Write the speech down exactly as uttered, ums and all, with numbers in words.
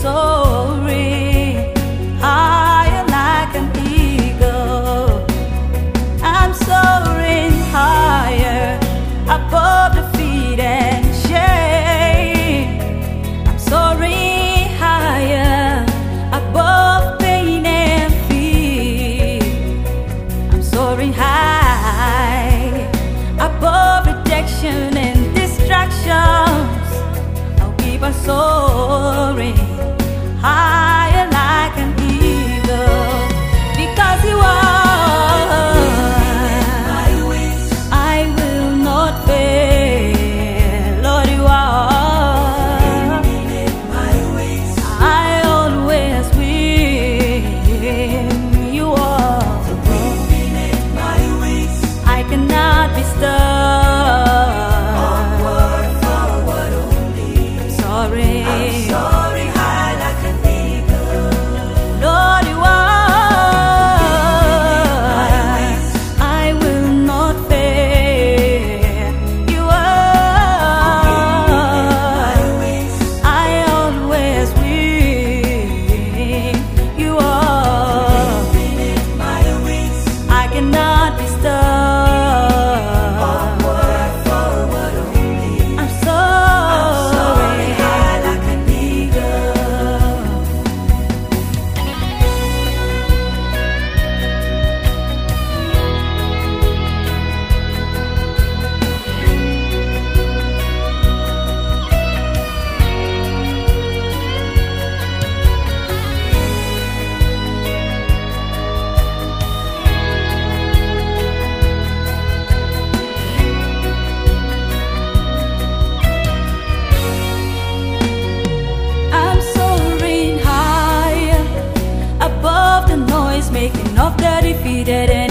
soaring higher like an eagle. I'm soaring higher above defeat and shame. I'm soaring higher above pain and fear. I'm soaring high above rejection and distractions. I'll keep on soaring higher like an eagle, because you are. I will not fail, Lord, you are. I always win, you are. I cannot be stuck. Sorry. I'm soaring high like an eagle. Lord, you are. I will not fail. You are. I always win. You are. I cannot be stuck. I'm sorry. I'm soaring higher above the noise making of the defeated.